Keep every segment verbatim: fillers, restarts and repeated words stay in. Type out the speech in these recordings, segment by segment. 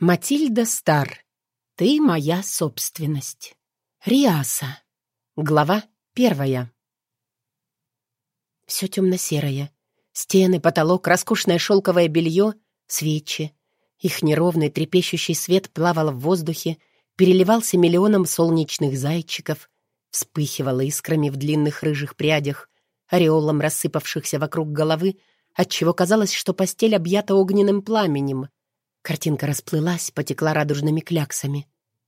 Матильда Стар. Ты моя собственность. Риаса. Глава первая. Все темно-серое. Стены, потолок, роскошное шелковое белье, свечи. Их неровный трепещущий свет плавал в воздухе, переливался миллионом солнечных зайчиков, вспыхивал искрами в длинных рыжих прядях, ореолом рассыпавшихся вокруг головы, отчего казалось, что постель объята огненным пламенем. Картинка расплылась, потекла радужными кляксами.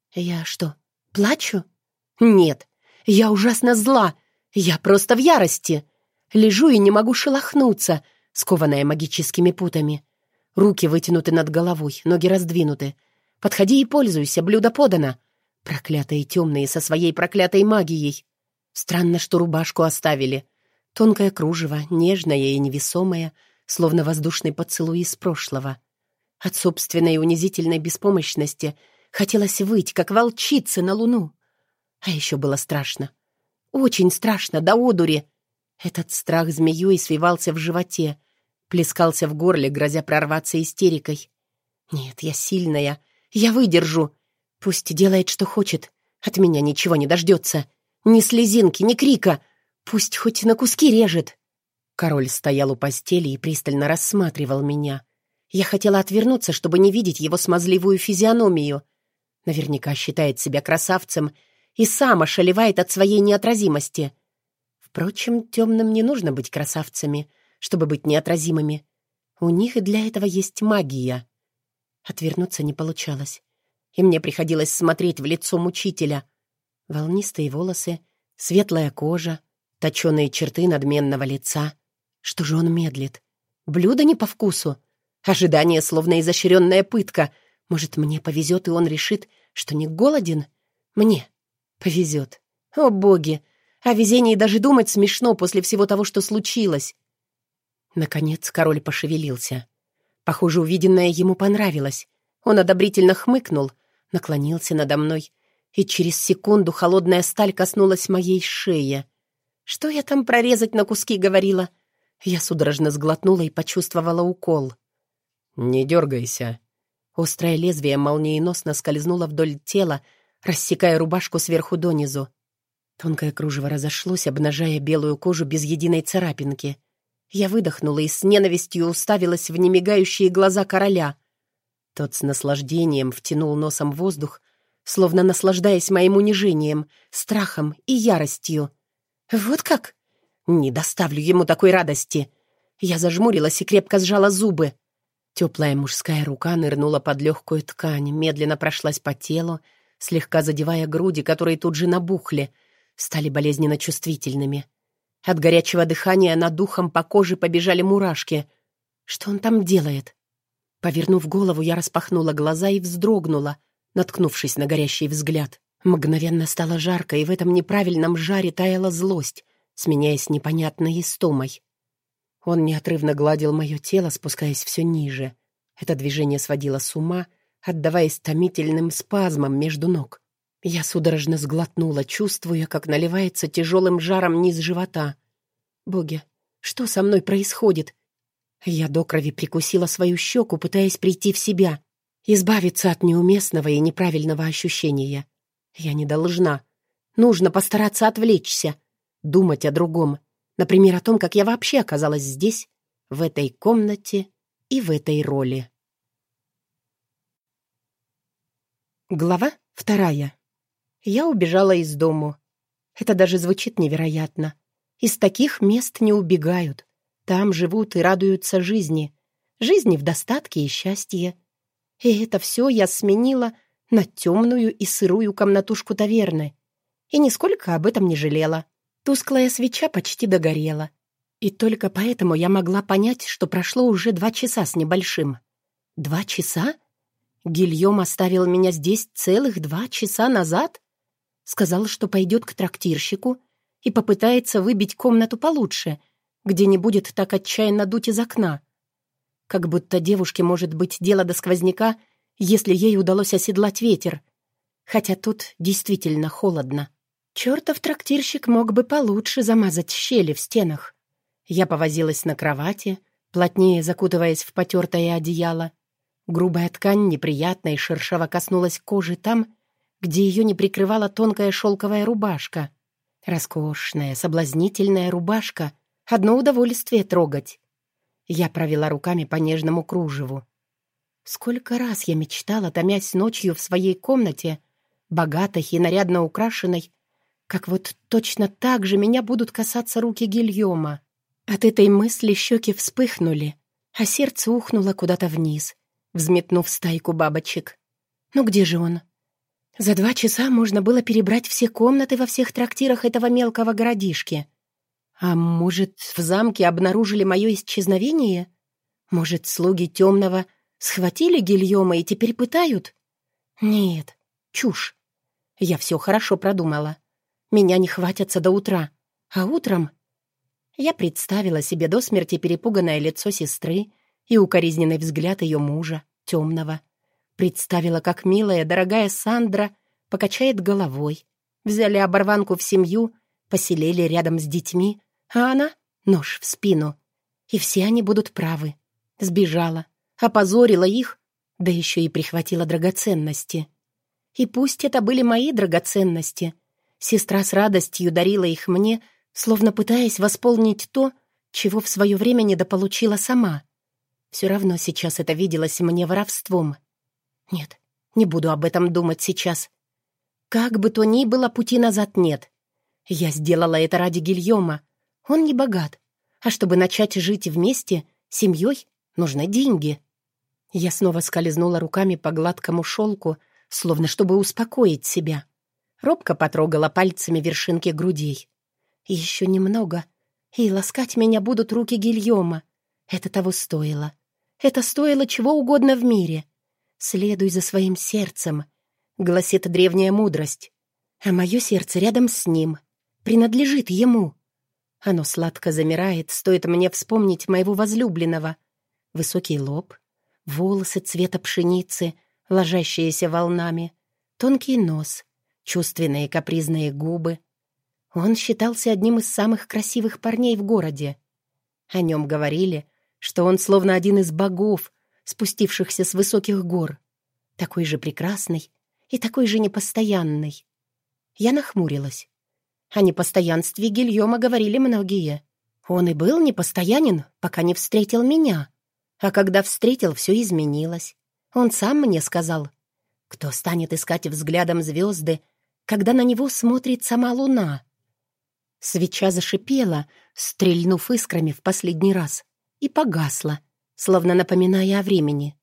Я что, плачу? Нет, я ужасно зла. Я просто в ярости. Лежу и не могу шелохнуться, скованная магическими путами. Руки вытянуты над головой, ноги раздвинуты. Подходи и пользуйся, блюдо подано. Проклятые темные со своей проклятой магией. Странно, что рубашку оставили. Тонкое кружево, нежное и невесомое, словно воздушный поцелуй из прошлого. От собственной унизительной беспомощности хотелось выть, как волчица на луну. А еще было страшно. Очень страшно, до одури. Этот страх змеей свивался в животе, плескался в горле, грозя прорваться истерикой. Нет, я сильная, я выдержу. Пусть делает, что хочет. От меня ничего не дождется. Ни слезинки, ни крика. Пусть хоть на куски режет. Король стоял у постели и пристально рассматривал меня. Я хотела отвернуться, чтобы не видеть его смазливую физиономию. Наверняка считает себя красавцем и сам ошалевает от своей неотразимости. Впрочем, темным не нужно быть красавцами, чтобы быть неотразимыми. У них и для этого есть магия. Отвернуться не получалось, и мне приходилось смотреть в лицо мучителя. Волнистые волосы, светлая кожа, точеные черты надменного лица. Что же он медлит? Блюдо не по вкусу? Ожидание, словно изощренная пытка. Может, мне повезет, и он решит, что не голоден? Мне повезет. О, боги! О везении даже думать смешно после всего того, что случилось. Наконец король пошевелился. Похоже, увиденное ему понравилось. Он одобрительно хмыкнул, наклонился надо мной, и через секунду холодная сталь коснулась моей шеи. Что я там прорезать на куски говорила? Я судорожно сглотнула и почувствовала укол. «Не дергайся». Острое лезвие молниеносно скользнуло вдоль тела, рассекая рубашку сверху донизу. Тонкое кружево разошлось, обнажая белую кожу без единой царапинки. Я выдохнула и с ненавистью уставилась в немигающие глаза короля. Тот с наслаждением втянул носом воздух, словно наслаждаясь моим унижением, страхом и яростью. «Вот как? Не доставлю ему такой радости!» Я зажмурилась и крепко сжала зубы. Теплая мужская рука нырнула под легкую ткань, медленно прошлась по телу, слегка задевая груди, которые тут же набухли, стали болезненно чувствительными. От горячего дыхания над духом по коже побежали мурашки. Что он там делает? Повернув голову, я распахнула глаза и вздрогнула, наткнувшись на горящий взгляд. Мгновенно стало жарко, и в этом неправильном жаре таяла злость, сменяясь непонятной истомой. Он неотрывно гладил мое тело, спускаясь все ниже. Это движение сводило с ума, отдаваясь томительным спазмам между ног. Я судорожно сглотнула, чувствуя, как наливается тяжелым жаром низ живота. Боги, что со мной происходит? Я до крови прикусила свою щеку, пытаясь прийти в себя, избавиться от неуместного и неправильного ощущения. Я не должна. Нужно постараться отвлечься, думать о другом. Например, о том, как я вообще оказалась здесь, в этой комнате и в этой роли. Глава вторая. Я убежала из дому. Это даже звучит невероятно. Из таких мест не убегают. Там живут и радуются жизни. Жизни в достатке и счастье. И это все я сменила на темную и сырую комнатушку таверны. И нисколько об этом не жалела. Тусклая свеча почти догорела. И только поэтому я могла понять, что прошло уже два часа с небольшим. Два часа? Гильем оставил меня здесь целых два часа назад? Сказал, что пойдет к трактирщику и попытается выбить комнату получше, где не будет так отчаянно дуть из окна. Как будто девушке может быть дело до сквозняка, если ей удалось оседлать ветер. Хотя тут действительно холодно. Чертов трактирщик мог бы получше замазать щели в стенах. Я повозилась на кровати, плотнее закутываясь в потертое одеяло. Грубая ткань неприятно и шершаво коснулась кожи там, где ее не прикрывала тонкая шелковая рубашка. Роскошная, соблазнительная рубашка. Одно удовольствие трогать. Я провела руками по нежному кружеву. Сколько раз я мечтала, томясь ночью в своей комнате, богатой и нарядно украшенной, как вот точно так же меня будут касаться руки Гильома. От этой мысли щеки вспыхнули, а сердце ухнуло куда-то вниз, взметнув стайку бабочек. Ну где же он? За два часа можно было перебрать все комнаты во всех трактирах этого мелкого городишки. А может, в замке обнаружили мое исчезновение? Может, слуги Темного схватили Гильома и теперь пытают? Нет, чушь. Я все хорошо продумала. Меня не хватятся до утра. А утром... Я представила себе до смерти перепуганное лицо сестры и укоризненный взгляд ее мужа, Темного. Представила, как милая, дорогая Сандра покачает головой. Взяли оборванку в семью, поселили рядом с детьми, а она — нож в спину. И все они будут правы. Сбежала, опозорила их, да еще и прихватила драгоценности. И пусть это были мои драгоценности, сестра с радостью дарила их мне, словно пытаясь восполнить то, чего в свое время недополучила сама. Все равно сейчас это виделось мне воровством. Нет, не буду об этом думать сейчас. Как бы то ни было, пути назад нет. Я сделала это ради Гильома. Он не богат. А чтобы начать жить вместе, семьей, нужны деньги. Я снова скользнула руками по гладкому шелку, словно чтобы успокоить себя. Робко потрогала пальцами вершинки грудей. Еще немного, и ласкать меня будут руки Гильома. Это того стоило. Это стоило чего угодно в мире. «Следуй за своим сердцем», — гласит древняя мудрость. А мое сердце рядом с ним, принадлежит ему. Оно сладко замирает, стоит мне вспомнить моего возлюбленного. Высокий лоб, волосы цвета пшеницы, ложащиеся волнами, тонкий нос, чувственные капризные губы. Он считался одним из самых красивых парней в городе. О нем говорили, что он словно один из богов, спустившихся с высоких гор, такой же прекрасный и такой же непостоянный. Я нахмурилась. О непостоянстве Гильома говорили многие. Он и был непостоянен, пока не встретил меня. А когда встретил, все изменилось. Он сам мне сказал, кто станет искать взглядом звезды, когда на него смотрит сама луна. Свеча зашипела, стрельнув искрами в последний раз, и погасла, словно напоминая о времени.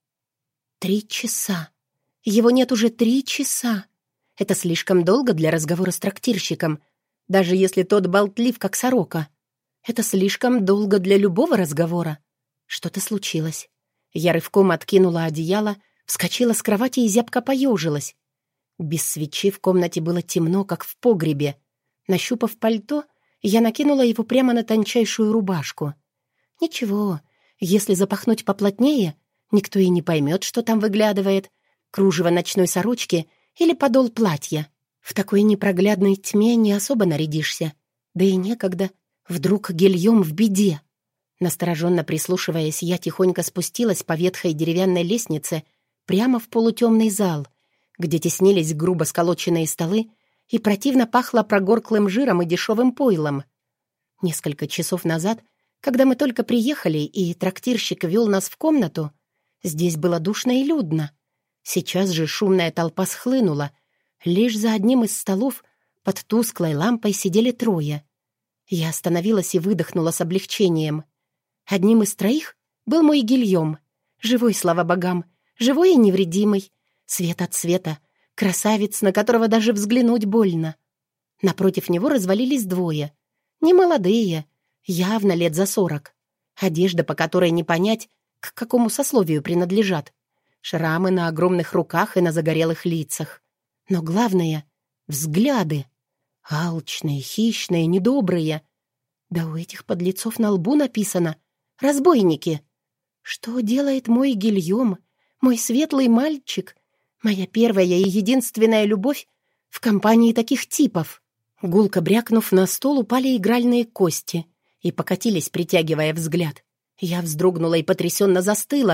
Три часа. Его нет уже три часа. Это слишком долго для разговора с трактирщиком, даже если тот болтлив, как сорока. Это слишком долго для любого разговора. Что-то случилось. Я рывком откинула одеяло, вскочила с кровати и зябко поежилась. Без свечи в комнате было темно, как в погребе. Нащупав пальто, я накинула его прямо на тончайшую рубашку. Ничего, если запахнуть поплотнее, никто и не поймет, что там выглядывает. Кружево ночной сорочки или подол платья. В такой непроглядной тьме не особо нарядишься. Да и некогда. Вдруг Гильом в беде. Настороженно прислушиваясь, я тихонько спустилась по ветхой деревянной лестнице прямо в полутемный зал, где теснились грубо сколоченные столы и противно пахло прогорклым жиром и дешевым пойлом. Несколько часов назад, когда мы только приехали, и трактирщик вел нас в комнату, здесь было душно и людно. Сейчас же шумная толпа схлынула. Лишь за одним из столов под тусклой лампой сидели трое. Я остановилась и выдохнула с облегчением. Одним из троих был мой Гильом. Живой, слава богам, живой и невредимый. Свет от света, красавец, на которого даже взглянуть больно. Напротив него развалились двое. Немолодые, явно лет за сорок. Одежда, по которой не понять, к какому сословию принадлежат. Шрамы на огромных руках и на загорелых лицах. Но главное — взгляды. Алчные, хищные, недобрые. Да у этих подлецов на лбу написано «Разбойники». Что делает мой Гильом, мой светлый мальчик, моя первая и единственная любовь в компании таких типов? Гулко брякнув, на стол упали игральные кости и покатились, притягивая взгляд. Я вздрогнула и потрясенно застыла,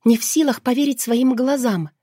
не в силах поверить своим глазам.